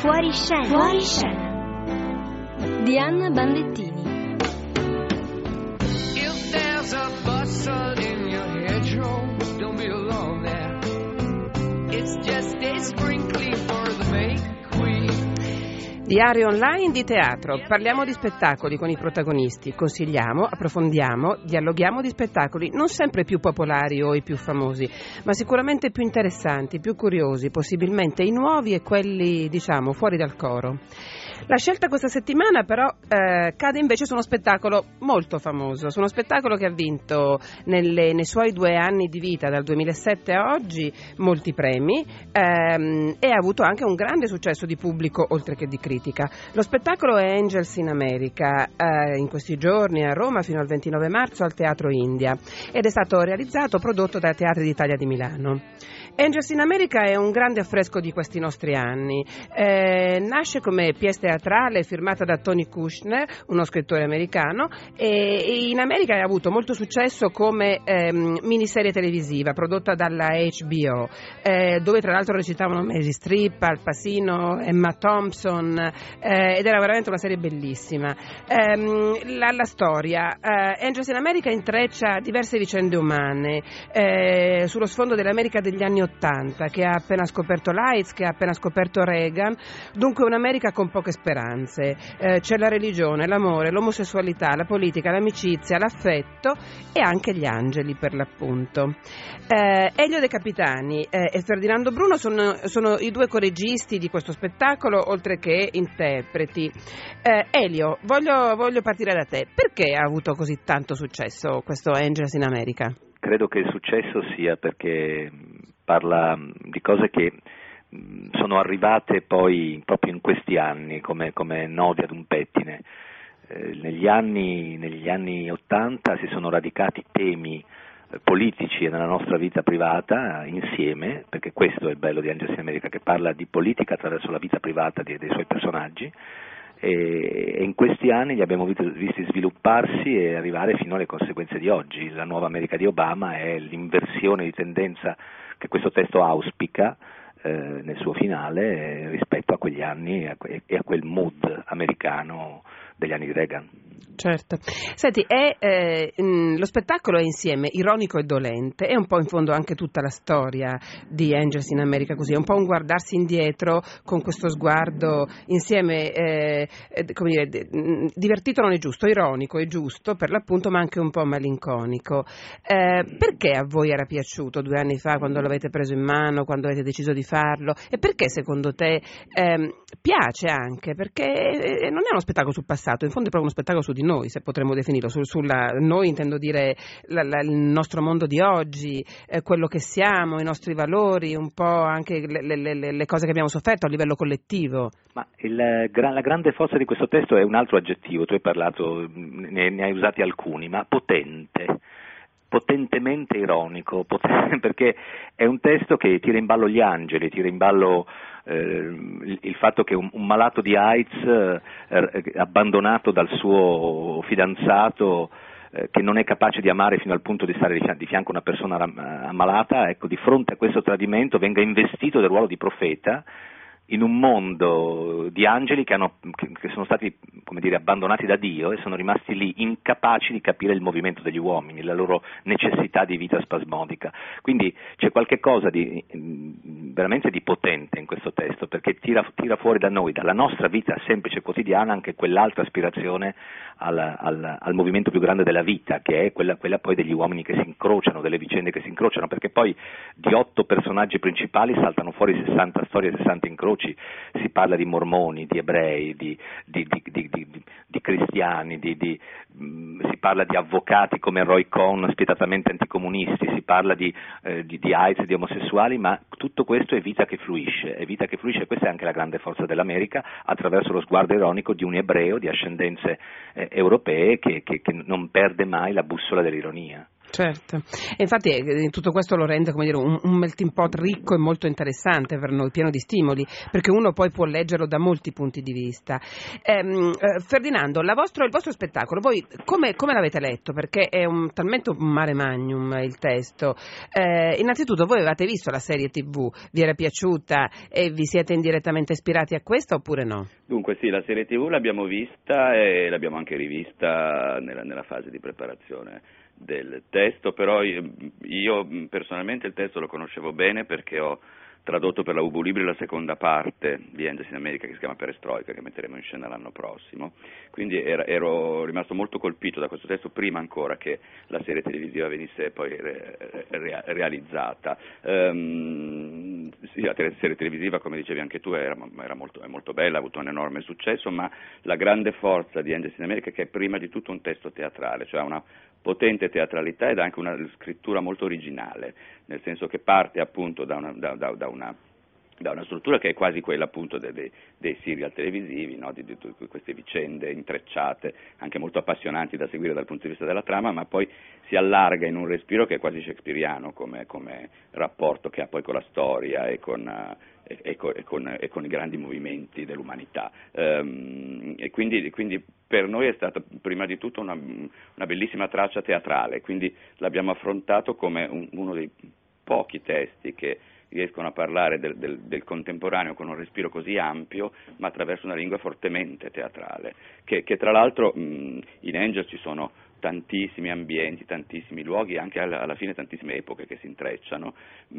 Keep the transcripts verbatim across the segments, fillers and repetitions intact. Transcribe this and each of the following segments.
Fuori scena. Fuori scena di Anna Bandettini. If there's a bustle in your hedgerow, don't be alone there. It's just a sprinkling for the May Queen. Diario online di teatro. Parliamo di spettacoli con i protagonisti, consigliamo, approfondiamo, dialoghiamo di spettacoli non sempre più popolari o i più famosi, ma sicuramente più interessanti, più curiosi, possibilmente i nuovi e quelli, diciamo, fuori dal coro. La scelta questa settimana però eh, cade invece su uno spettacolo molto famoso, su uno spettacolo che ha vinto nelle, nei suoi due anni di vita, dal duemilasette a oggi, molti premi ehm, e ha avuto anche un grande successo di pubblico oltre che di critica. Lo spettacolo è Angels in America, eh, in questi giorni a Roma fino al ventinove marzo al Teatro India, ed è stato realizzato, prodotto da Teatri d'Italia di Milano. Angels in America è un grande affresco di questi nostri anni. Eh, nasce come pièce teatrale firmata da Tony Kushner, uno scrittore americano, e in America ha avuto molto successo come ehm, miniserie televisiva prodotta dalla H B O, eh, dove tra l'altro recitavano Meryl Streep, Al Pacino, Emma Thompson, eh, ed era veramente una serie bellissima. Eh, la, la storia, eh, Angels in America intreccia diverse vicende umane eh, sullo sfondo dell'America degli anni ottanta, che ha appena scoperto l'AIDS, che ha appena scoperto Reagan, dunque un'America con poche speranze. Eh, c'è la religione, l'amore, l'omosessualità, la politica, l'amicizia, l'affetto e anche gli angeli, per l'appunto. Eh, Elio De Capitani eh, e Ferdinando Bruno sono, sono i due coregisti di questo spettacolo, oltre che interpreti. Eh, Elio, voglio, voglio partire da te. Perché ha avuto così tanto successo questo Angels in America? Credo che il successo sia perché parla di cose che sono arrivate poi proprio in questi anni come, come nodi ad un pettine. Eh, negli anni, negli anni ottanta si sono radicati temi politici nella nostra vita privata insieme, perché questo è il bello di Angels in America, che parla di politica attraverso la vita privata dei, dei suoi personaggi, e, e in questi anni li abbiamo visto, visti svilupparsi e arrivare fino alle conseguenze di oggi. La nuova America di Obama è l'inversione di tendenza che questo testo auspica eh, nel suo finale eh, rispetto a quegli anni e a, e a quel mood americano degli anni di Reagan. Certo. Senti, è, eh, mh, lo spettacolo è insieme ironico e dolente, è un po' in fondo anche tutta la storia di Angels in America, così, è un po' un guardarsi indietro con questo sguardo insieme, eh, eh, come dire, d- divertito non è giusto, ironico è giusto per l'appunto, ma anche un po' malinconico. Eh, perché a voi era piaciuto due anni fa, quando l'avete preso in mano, quando avete deciso di farlo, e perché secondo te ehm, piace anche? Perché non è uno spettacolo sul passato, in fondo è proprio uno spettacolo su di noi, se potremmo definirlo, su, sulla, noi intendo dire la, la, il nostro mondo di oggi, eh, quello che siamo, i nostri valori, un po' anche le, le, le, le cose che abbiamo sofferto a livello collettivo. Ma il, la grande forza di questo testo è un altro aggettivo, tu hai parlato, ne, ne hai usati alcuni, ma potente. Potentemente ironico, potente, perché è un testo che tira in ballo gli angeli, tira in ballo eh, il, il fatto che un, un malato di AIDS eh, abbandonato dal suo fidanzato, eh, che non è capace di amare fino al punto di stare di, di fianco a una persona ammalata, ecco, di fronte a questo tradimento venga investito del ruolo di profeta in un mondo di angeli che, hanno, che sono stati, come dire, abbandonati da Dio e sono rimasti lì incapaci di capire il movimento degli uomini, la loro necessità di vita spasmodica. Quindi c'è qualche cosa di veramente di potente in questo testo, perché tira, tira fuori da noi, dalla nostra vita semplice quotidiana, anche quell'altra aspirazione al, al, al movimento più grande della vita, che è quella, quella poi degli uomini che si incrociano, delle vicende che si incrociano, perché poi di otto personaggi principali saltano fuori sessanta storie, sessanta incroci. Si parla di mormoni, di ebrei, di, di, di, di, di, di cristiani, di, di, mh, si parla di avvocati come Roy Cohn, spietatamente anticomunisti, si parla di, eh, di, di AIDS, di omosessuali, ma tutto questo è vita che fluisce, è vita che fluisce, e questa è anche la grande forza dell'America, attraverso lo sguardo ironico di un ebreo di ascendenze eh, europee che, che, che non perde mai la bussola dell'ironia. Certo, e infatti eh, tutto questo lo rende, come dire, un, un melting pot ricco e molto interessante per noi, pieno di stimoli, perché uno poi può leggerlo da molti punti di vista. Ehm, eh, Ferdinando, la vostro, il vostro spettacolo, voi come, come l'avete letto? Perché è un, talmente un mare magnum il testo. Eh, innanzitutto, voi avete visto la serie tivù, vi era piaciuta e vi siete indirettamente ispirati a questa oppure no? Dunque sì, la serie tivù l'abbiamo vista e l'abbiamo anche rivista nella, nella fase di preparazione del testo, però io, io personalmente il testo lo conoscevo bene perché ho tradotto per la Ubu Libri la seconda parte di Angels in America, che si chiama Perestroika, che metteremo in scena l'anno prossimo, quindi era, ero rimasto molto colpito da questo testo prima ancora che la serie televisiva venisse poi re, re, realizzata. Um, sì, la serie televisiva, come dicevi anche tu, era, era molto, è molto bella, ha avuto un enorme successo, ma la grande forza di Angels in America è che è prima di tutto un testo teatrale, cioè una potente teatralità ed anche una scrittura molto originale, nel senso che parte appunto da una, da, da, da una, da una struttura che è quasi quella appunto dei, dei, dei serial televisivi, no? di, di, di queste vicende intrecciate, anche molto appassionanti da seguire dal punto di vista della trama, ma poi si allarga in un respiro che è quasi shakespeariano come, come rapporto che ha poi con la storia e con... Uh, E con, e, con, e con i grandi movimenti dell'umanità. Um, e quindi, quindi per noi è stata prima di tutto una, una bellissima traccia teatrale, quindi l'abbiamo affrontato come un, uno dei pochi testi che riescono a parlare del, del, del contemporaneo con un respiro così ampio, ma attraverso una lingua fortemente teatrale, che, che tra l'altro mh, in Angels ci sono tantissimi ambienti, tantissimi luoghi, anche alla, alla fine tantissime epoche che si intrecciano,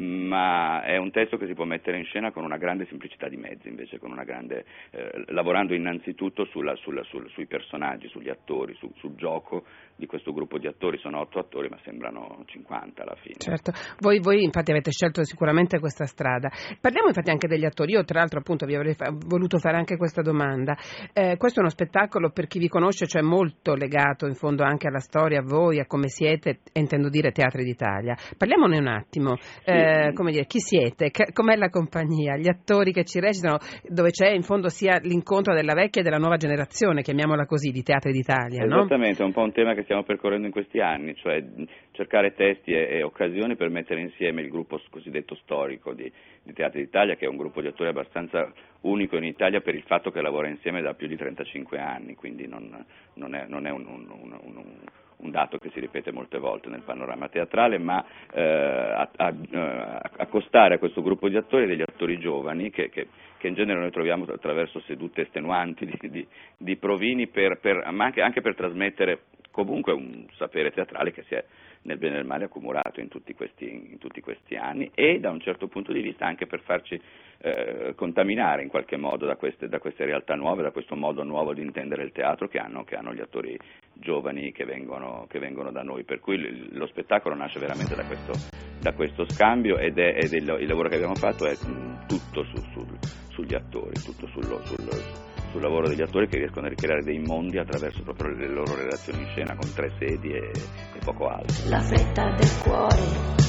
ma è un testo che si può mettere in scena con una grande semplicità di mezzi, invece con una grande, eh, lavorando innanzitutto sulla, sulla, sul, sui personaggi, sugli attori, su, sul gioco di questo gruppo di attori. Sono otto attori ma sembrano cinquanta alla fine. Certo, voi, voi infatti avete scelto sicuramente questa strada. Parliamo infatti anche degli attori. Io tra l'altro appunto vi avrei fa- voluto fare anche questa domanda. Eh, questo è uno spettacolo, per chi vi conosce, cioè molto legato in fondo anche alla storia, a voi, a come siete, e intendo dire Teatri d'Italia. Parliamone un attimo, eh, come dire, chi siete, che, com'è la compagnia, gli attori che ci recitano, dove c'è in fondo sia l'incontro della vecchia e della nuova generazione, chiamiamola così, di Teatri d'Italia, no? Esattamente, è un po' un tema che stiamo percorrendo in questi anni, cioè cercare testi e, e occasioni per mettere insieme il gruppo cosiddetto storico di, di Teatri d'Italia, che è un gruppo di attori abbastanza unico in Italia per il fatto che lavora insieme da più di trentacinque anni, quindi non, non è, non è un, un, un, un un dato che si ripete molte volte nel panorama teatrale, ma eh, a, a, a accostare a questo gruppo di attori degli attori giovani che, che, che in genere noi troviamo attraverso sedute estenuanti di, di, di provini, per, per, ma anche, anche per trasmettere comunque un sapere teatrale che si è nel bene e nel male accumulato in tutti questi, in tutti questi anni, e da un certo punto di vista anche per farci eh, contaminare in qualche modo da queste, da queste realtà nuove, da questo modo nuovo di intendere il teatro che hanno, che hanno gli attori giovani che vengono, che vengono da noi, per cui lo spettacolo nasce veramente da questo, da questo scambio, ed è, ed è il, il lavoro che abbiamo fatto è tutto su, su, sugli attori, tutto sullo, sul, sul lavoro degli attori che riescono a ricreare dei mondi attraverso proprio le loro relazioni in scena con tre sedie e, e poco altro. La fretta del cuore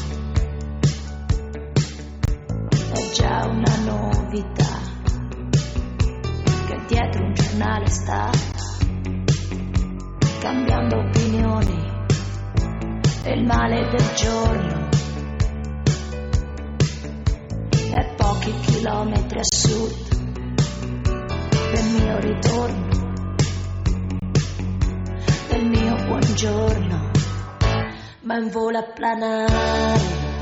è già una novità, che dietro un giornale sta cambiando opinioni e il male del giorno è pochi chilometri a sud del mio ritorno, del mio buongiorno, ma in volo a planare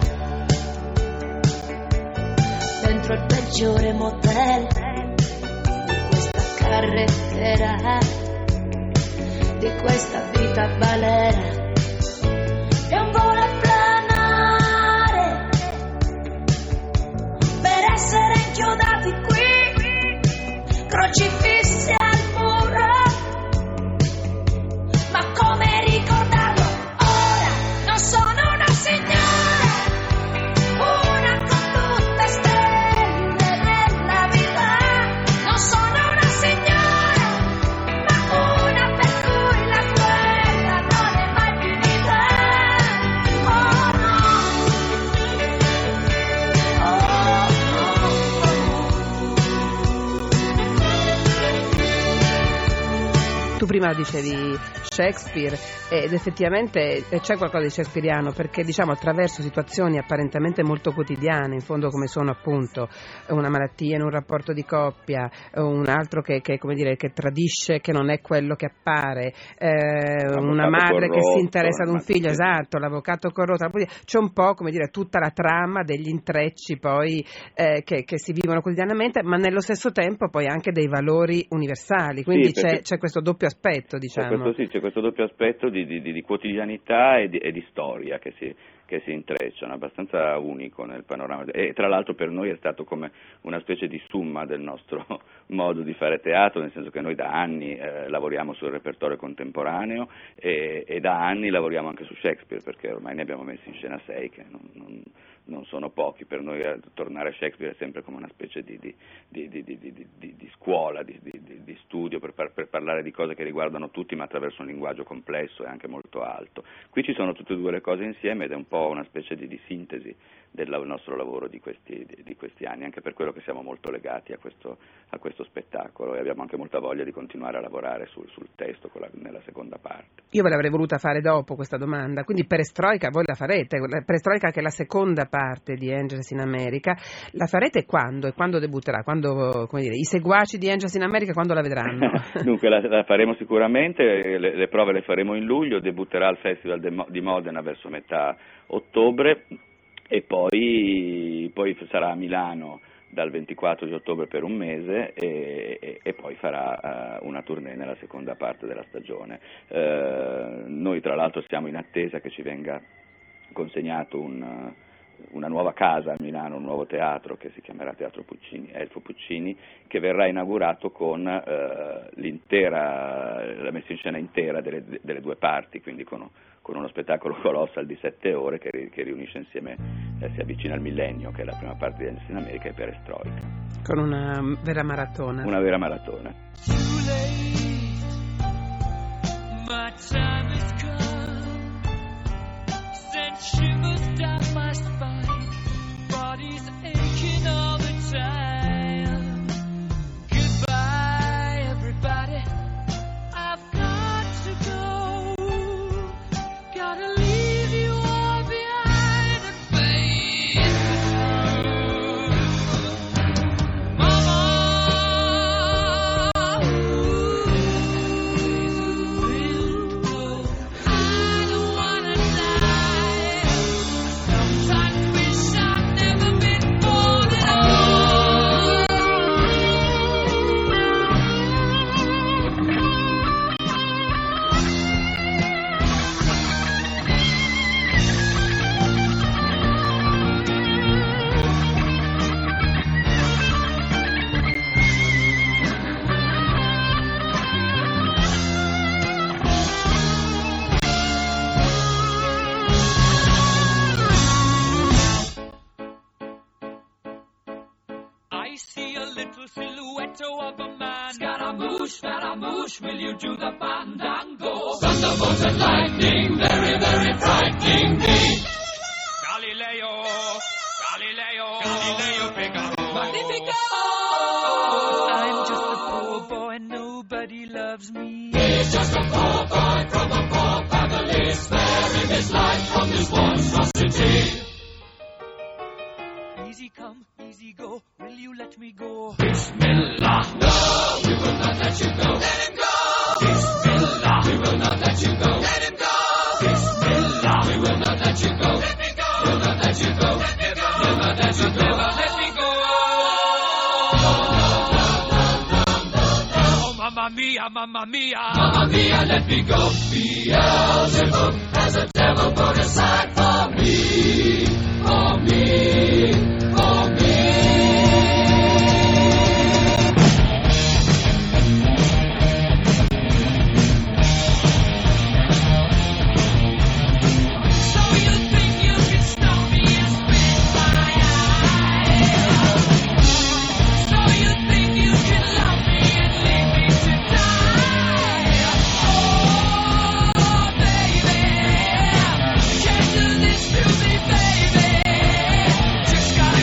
dentro il peggiore motel di questa carrettera, di questa vita balera. È un volo a planare per essere inchiodati qui, crocifissi al muro, ma come ricordarlo ora? Non sono una signora, una con tutte stelle nella vita. Non sono una signora, ma una per cui la guerra non è mai finita. Oh no, oh, oh, oh. Tu prima dicevi Shakespeare ed effettivamente c'è qualcosa di shakespeariano, perché diciamo attraverso situazioni apparentemente molto quotidiane, in fondo come sono appunto una malattia in un rapporto di coppia, un altro che, che come dire che tradisce, che non è quello che appare, eh, una madre corrotto, che si interessa ad un figlio, sì. Esatto, l'avvocato corrotto, c'è un po' come dire tutta la trama degli intrecci poi eh, che, che si vivono quotidianamente, ma nello stesso tempo poi anche dei valori universali, quindi sì, c'è, c'è questo doppio aspetto, diciamo. C'è questo, sì, c'è questo doppio aspetto di, di, di quotidianità e di, e di storia che si, che si intrecciano, abbastanza unico nel panorama, e tra l'altro per noi è stato come una specie di summa del nostro modo di fare teatro, nel senso che noi da anni eh, lavoriamo sul repertorio contemporaneo e, e da anni lavoriamo anche su Shakespeare, perché ormai ne abbiamo messi in scena sei, che non, non, non sono pochi. Per noi eh, tornare a Shakespeare è sempre come una specie di, di, di, di, di, di, di, di scuola, di, di, di studio per, par- per parlare di cose che riguardano tutti, ma attraverso un linguaggio complesso e anche molto alto. Qui ci sono tutte e due le cose insieme ed è un po' una specie di, di sintesi del nostro lavoro di questi, di, di questi anni, anche per quello che siamo molto legati a questo, a questo spettacolo e abbiamo anche molta voglia di continuare a lavorare sul, sul testo con la, nella seconda parte. Io ve l'avrei voluta fare dopo questa domanda, quindi Perestroika voi la farete, Perestroika che è la seconda parte di Angels in America, la farete quando e quando debutterà? Quando, come dire, i seguaci di Angels in America quando la vedranno? Dunque la, la faremo sicuramente, le, le prove le faremo in luglio, debutterà al Festival de, di Modena verso metà ottobre e poi, poi sarà a Milano dal ventiquattro di ottobre per un mese e, e, e poi farà uh, una tournée nella seconda parte della stagione. Uh, noi tra l'altro siamo in attesa che ci venga consegnato un, una nuova casa a Milano, un nuovo teatro che si chiamerà Teatro Puccini, Elfo Puccini, che verrà inaugurato con uh, l'intera, la messa in scena intera delle, delle due parti, quindi con con uno spettacolo colossal di sette ore che, che riunisce insieme, eh, si avvicina al millennio, che è la prima parte di Angels in America, e Perestroika. Con una vera maratona. Una vera maratona. Too late, my time has come, sent shivers down my spine, body's aching all the time. Goodbye everybody, I've got to go. Gotta leave you all behind and face the truth. Mama, ooh, please go. I don't wanna die. Sometimes wish I'd never been born at all. I see a little silhouette of a man. Scaramouche, Scaramouche, will you do the fandango? Thunderbolt and lightning, very, very frightening me. Galileo, Galileo, Galileo Figaro. Magnifico! I'm just a poor boy, nobody loves me. He's just a poor boy from a poor family, sparing his life from this monstrosity. Easy come, easy go, will you let me go? Bismillah, no, we will not let you go. Let him go! Bismillah, we will not let you go. Let him go! Bismillah, we will not let you go. Let me go! We'll not let you go. Let me go! We'll not let you go. Never let me go. Oh, mamma mia, mamma mia. Mamma mia, let me go. Beelzebub has a devil put aside for me. For me. For me. So you think you can stop me and spit my eye? So you think you can love me and leave me to die? Oh, baby, you can't do this to me, baby. Just gotta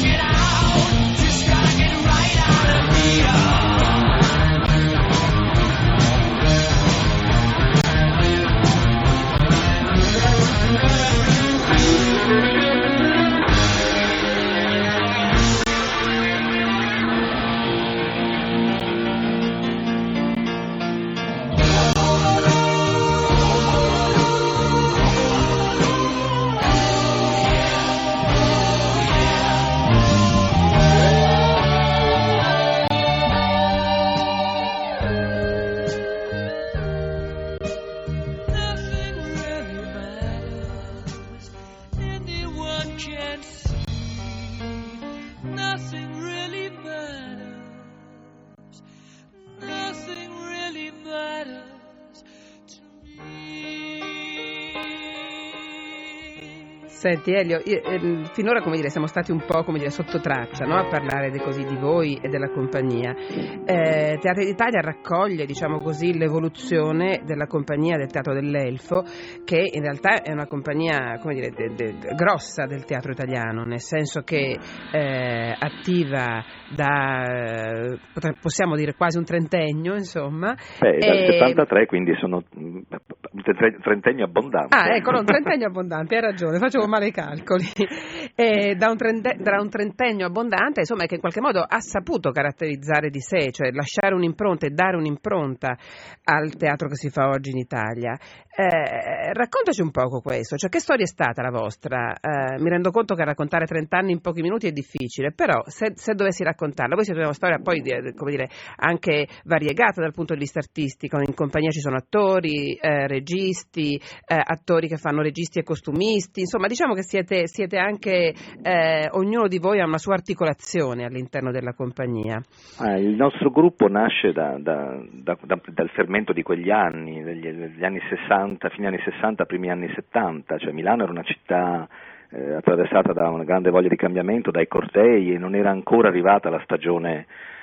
nothing really matters. Nothing really matters to me. Senti Elio, io, eh, finora come dire, siamo stati un po' come dire, sotto traccia, no? A parlare di, così, di voi e della compagnia. Eh, Teatri d'Italia raccoglie, diciamo così, l'evoluzione della compagnia del Teatro dell'Elfo, che in realtà è una compagnia come dire, de, de, grossa del teatro italiano, nel senso che eh, attiva da, possiamo dire, quasi un trentennio, insomma. Beh, dal e... settantatré, quindi sono un trentennio abbondante. Ah, ecco, no, un trentennio abbondante, hai ragione, facevo male i calcoli. E da, un trente, da un trentennio abbondante, insomma, che in qualche modo ha saputo caratterizzare di sé, cioè lasciare un'impronta e dare un'impronta al teatro che si fa oggi in Italia. Eh, raccontaci un poco questo, cioè che storia è stata la vostra? Eh, mi rendo conto che raccontare trent'anni in pochi minuti è difficile, però se, se dovessi raccontarla, voi siete una storia poi, come dire, anche variegata dal punto di vista artistico, in compagnia ci sono attori, eh, registi, eh, attori che fanno registi e costumisti, insomma diciamo che siete, siete anche, eh, ognuno di voi ha una sua articolazione all'interno della compagnia. Ah, il nostro gruppo nasce da, da, da, da, dal fermento di quegli anni, degli, degli anni sessanta, fine anni sessanta, primi anni settanta, cioè Milano era una città eh, attraversata da una grande voglia di cambiamento, dai cortei, e non era ancora arrivata la stagione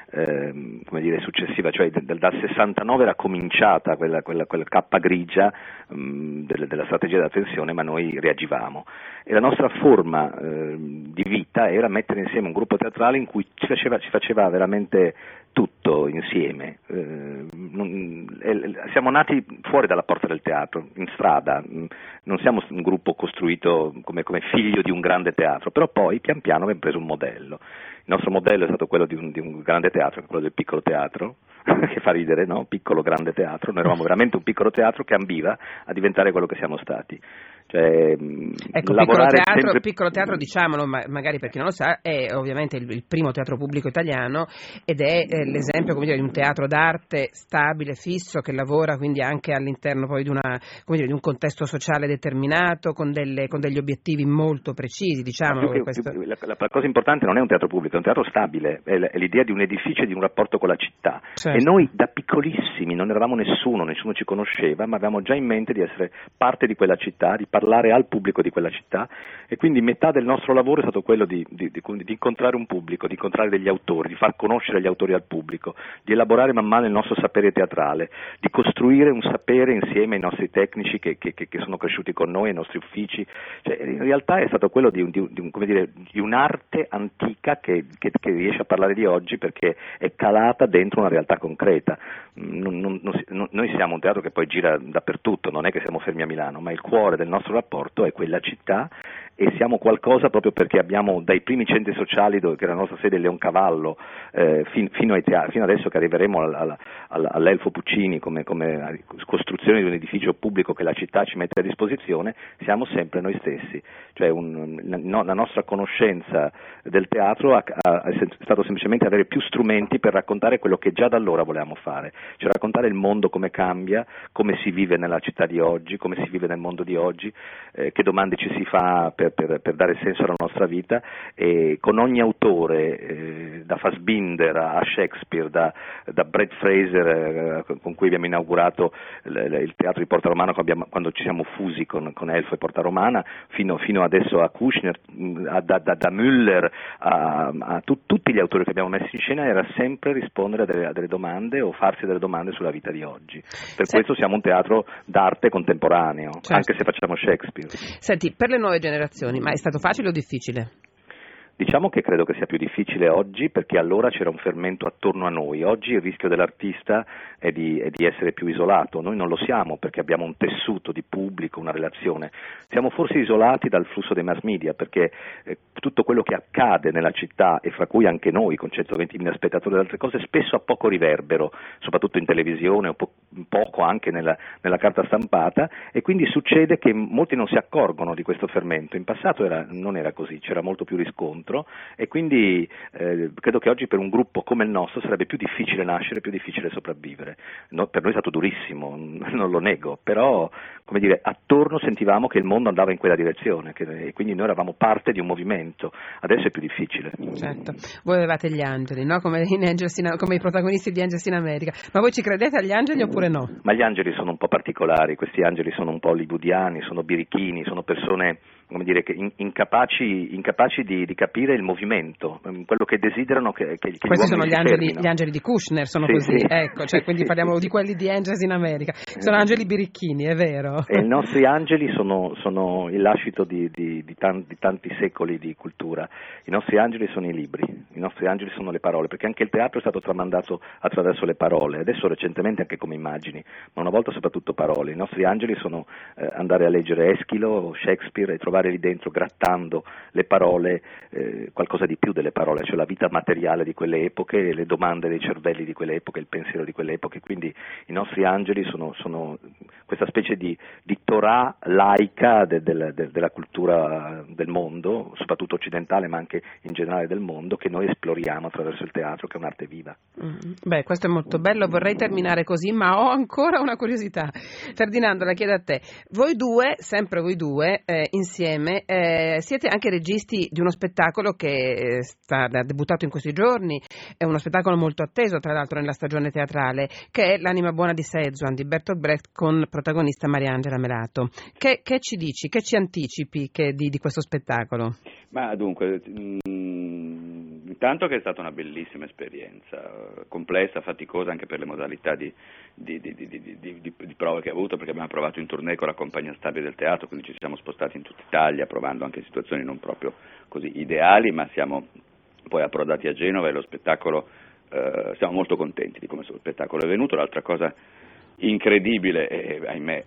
Eh, come dire, successiva, cioè d- dal sessantanove era cominciata quella, quella, quella cappa grigia mh, del, della strategia della tensione, ma noi reagivamo e la nostra forma eh, di vita era mettere insieme un gruppo teatrale in cui ci faceva, ci faceva veramente tutto insieme. Eh, non, eh, siamo nati fuori dalla porta del teatro, in strada, non siamo un gruppo costruito come, come figlio di un grande teatro, però poi pian piano abbiamo preso un modello. Il nostro modello è stato quello di un, di un grande teatro, quello del piccolo teatro, che fa ridere, no? Piccolo grande teatro. Noi eravamo veramente un piccolo teatro che ambiva a diventare quello che siamo stati. Cioè, ecco, piccolo teatro, sempre... piccolo teatro, diciamolo, ma magari per chi non lo sa, è ovviamente il, il primo teatro pubblico italiano ed è eh, l'esempio, come dire, di un teatro d'arte stabile, fisso, che lavora quindi anche all'interno poi di, una, come dire, di un contesto sociale determinato, con, delle, con degli obiettivi molto precisi, diciamo. Che, questo... la, la cosa importante non è un teatro pubblico, è un teatro stabile, è, è l'idea di un edificio e di un rapporto con la città. Certo. E noi da piccolissimi non eravamo nessuno, nessuno ci conosceva, ma avevamo già in mente di essere parte di quella città, di parlare al pubblico di quella città, e quindi metà del nostro lavoro è stato quello di, di, di, di incontrare un pubblico, di incontrare degli autori, di far conoscere gli autori al pubblico, di elaborare man mano il nostro sapere teatrale, di costruire un sapere insieme ai nostri tecnici che, che, che sono cresciuti con noi, ai nostri uffici. Cioè, in realtà è stato quello di, un, di, un, come dire, di un'arte antica che, che, che riesce a parlare di oggi perché è calata dentro una realtà concreta. Non, non, non, noi siamo un teatro che poi gira dappertutto, non è che siamo fermi a Milano, ma il cuore del nostro rapporto è quella città, e siamo qualcosa proprio perché abbiamo dai primi centri sociali, dove, che era la nostra sede Leoncavallo, eh, fin, fino, ai teatri, fino adesso che arriveremo al, al, al, all'Elfo Puccini come, come costruzione di un edificio pubblico che la città ci mette a disposizione, siamo sempre noi stessi. Cioè un, no, la nostra conoscenza del teatro ha, ha, è stato semplicemente avere più strumenti per raccontare quello che già da allora volevamo fare, cioè raccontare il mondo come cambia, come si vive nella città di oggi, come si vive nel mondo di oggi, eh, che domande ci si fa per Per, per dare senso alla nostra vita, e con ogni autore, eh, da Fassbinder a Shakespeare, da, da Brad Fraser, eh, con cui abbiamo inaugurato il, il teatro di Porta Romana quando, abbiamo, quando ci siamo fusi con, con Elfo e Porta Romana, fino, fino adesso a Kushner, a, da, da, da Müller, a, a tu, tutti gli autori che abbiamo messo in scena, era sempre rispondere a delle, a delle domande o farsi delle domande sulla vita di oggi. Per sì. questo siamo un teatro d'arte contemporaneo, certo. anche se facciamo Shakespeare. Senti, per le nuove generazioni, ma è stato facile o difficile? Diciamo che credo che sia più difficile oggi, perché allora c'era un fermento attorno a noi. Oggi il rischio dell'artista è di, è di essere più isolato. Noi non lo siamo, perché abbiamo un tessuto di pubblico, una relazione. Siamo forse isolati dal flusso dei mass media, perché eh, tutto quello che accade nella città, e fra cui anche noi con centoventimila spettatori e altre cose, spesso ha poco riverbero, soprattutto in televisione, o po- poco anche nella, nella carta stampata, e quindi succede che molti non si accorgono di questo fermento. In passato era, non era così, c'era molto più riscontro. incontro, e quindi eh, credo che oggi per un gruppo come il nostro sarebbe più difficile nascere, più difficile sopravvivere. No, per noi è stato durissimo, non lo nego, però come dire, attorno sentivamo che il mondo andava in quella direzione, che, e quindi noi eravamo parte di un movimento. Adesso è più difficile. Certo, voi avevate gli angeli, no? Come, in Angels in, come i protagonisti di Angels in America, ma voi ci credete agli angeli oppure no? Ma gli angeli sono un po' particolari, questi angeli sono un po' hollywoodiani, sono birichini, sono persone, come dire, che in, incapaci, incapaci di, di capire il movimento, quello che desiderano che, che, che Questi gli sono uomini gli si angeli, fermino. gli angeli di Kushner, sono Sì, così, sì. ecco, cioè, quindi parliamo di quelli di Angels in America, sono angeli birichini, è vero? E i nostri angeli sono, sono il lascito di, di, di, tanti, di tanti secoli di cultura. I nostri angeli sono i libri, i nostri angeli sono le parole, perché anche il teatro è stato tramandato attraverso le parole, adesso recentemente anche come immagini, ma una volta soprattutto parole. I nostri angeli sono eh, andare a leggere Eschilo, Shakespeare e trovare lì dentro, grattando le parole, eh, qualcosa di più delle parole, cioè la vita materiale di quelle epoche, le domande dei cervelli di quelle epoche, il pensiero di quelle epoche. Quindi i nostri angeli sono, sono questa specie di, di Torah laica de, de, de, della cultura del mondo, soprattutto occidentale ma anche in generale del mondo, che noi esploriamo attraverso il teatro, che è un'arte viva. Mm, beh, questo è molto bello, vorrei terminare così, ma ho ancora una curiosità. Ferdinando, la chiedo a te. Voi due, sempre voi due, eh, insieme, eh, siete anche registi di uno spettacolo che sta ha debuttato in questi giorni, è uno spettacolo molto atteso, tra l'altro, nella stagione teatrale, che è L'anima buona di Szechuan di Bertolt Brecht, con protagonista Mariangela Melato. Che, che ci dici, che ci anticipi che, di, di questo spettacolo? Ma dunque, mh, intanto che è stata una bellissima esperienza, complessa, faticosa anche per le modalità di, di, di, di, di, di, di, di prove che ha avuto, perché abbiamo provato in tournée con la compagnia stabile del teatro, quindi ci siamo spostati in tutta Italia, provando anche situazioni non proprio così ideali, ma siamo poi approdati a Genova e lo spettacolo, eh, siamo molto contenti di come lo spettacolo è venuto. L'altra cosa incredibile e ahimè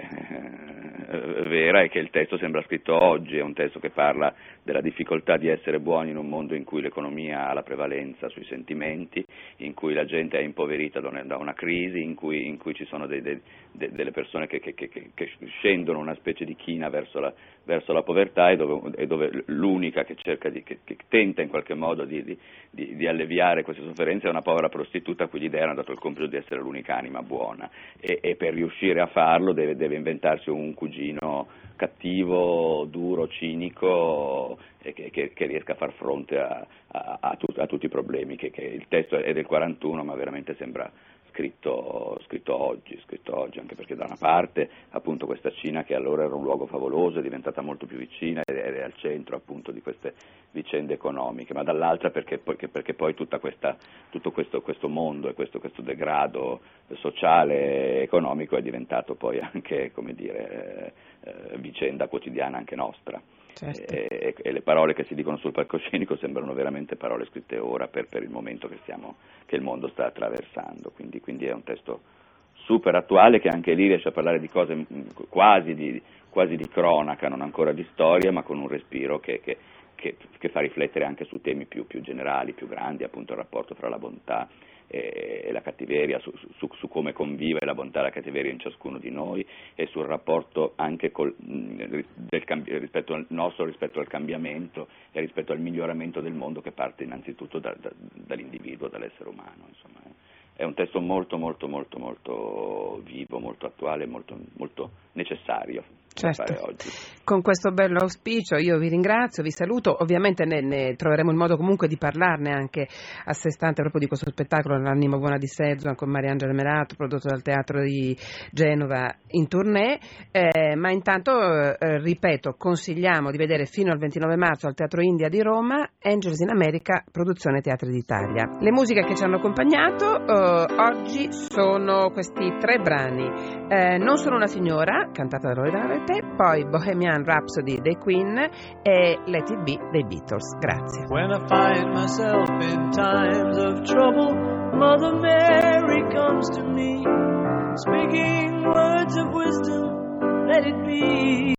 eh, vera è che il testo sembra scritto oggi, è un testo che parla della difficoltà di essere buoni in un mondo in cui l'economia ha la prevalenza sui sentimenti, in cui la gente è impoverita da una crisi, in cui, in cui ci sono dei, dei, de, delle persone che, che, che, che scendono una specie di china verso la, verso la povertà, e dove, e dove l'unica che cerca di, che, che tenta in qualche modo di, di, di, di alleviare queste sofferenze è una povera prostituta a cui gli dei hanno dato il compito di essere l'unica anima buona, e, e per riuscire a farlo deve, deve inventarsi un cugino cattivo, duro, cinico, e che, che, che riesca a far fronte a, a, a, tut, a tutti i problemi. Che, che il testo è del quarantuno, ma veramente sembra scritto, scritto oggi, scritto oggi, anche perché da una parte appunto questa Cina, che allora era un luogo favoloso, è diventata molto più vicina ed è al centro appunto di queste vicende economiche, ma dall'altra perché, perché, perché poi tutta questa, tutto questo, questo mondo e questo, questo degrado sociale e economico è diventato poi anche, come dire, eh, vicenda quotidiana anche nostra. Certo. E, e le parole che si dicono sul palcoscenico sembrano veramente parole scritte ora per, per il momento che, stiamo, che il mondo sta attraversando, quindi, quindi è un testo super attuale, che anche lì riesce a parlare di cose quasi di, quasi di cronaca, non ancora di storia, ma con un respiro che, che, che, che fa riflettere anche su temi più, più generali, più grandi, appunto il rapporto fra la bontà e la cattiveria, su, su, su come convive la bontà e la cattiveria in ciascuno di noi, e sul rapporto anche col, del cambi, rispetto al nostro rispetto al cambiamento e rispetto al miglioramento del mondo, che parte innanzitutto da, da, dall'individuo, dall'essere umano. Insomma, è un testo molto molto molto molto vivo, molto attuale, molto, molto necessario. Certo. Con questo bello auspicio io vi ringrazio, vi saluto, ovviamente ne, ne troveremo il modo comunque di parlarne anche a sé stante proprio di questo spettacolo L'anima buona di Szechuan con Mariangela Melato, prodotto dal Teatro di Genova in tournée, eh, ma intanto eh, ripeto, consigliamo di vedere fino al ventinove marzo al Teatro India di Roma Angels in America, produzione Teatri d'Italia. Le musiche che ci hanno accompagnato eh, oggi sono questi tre brani, eh, Non sono una signora, cantata da Loredana Bertè, poi Bohemian Rhapsody dei Queen e Let It Be dei Beatles. Grazie. When I find myself in times of trouble, Mother Mary comes to me, speaking words of wisdom, let it be.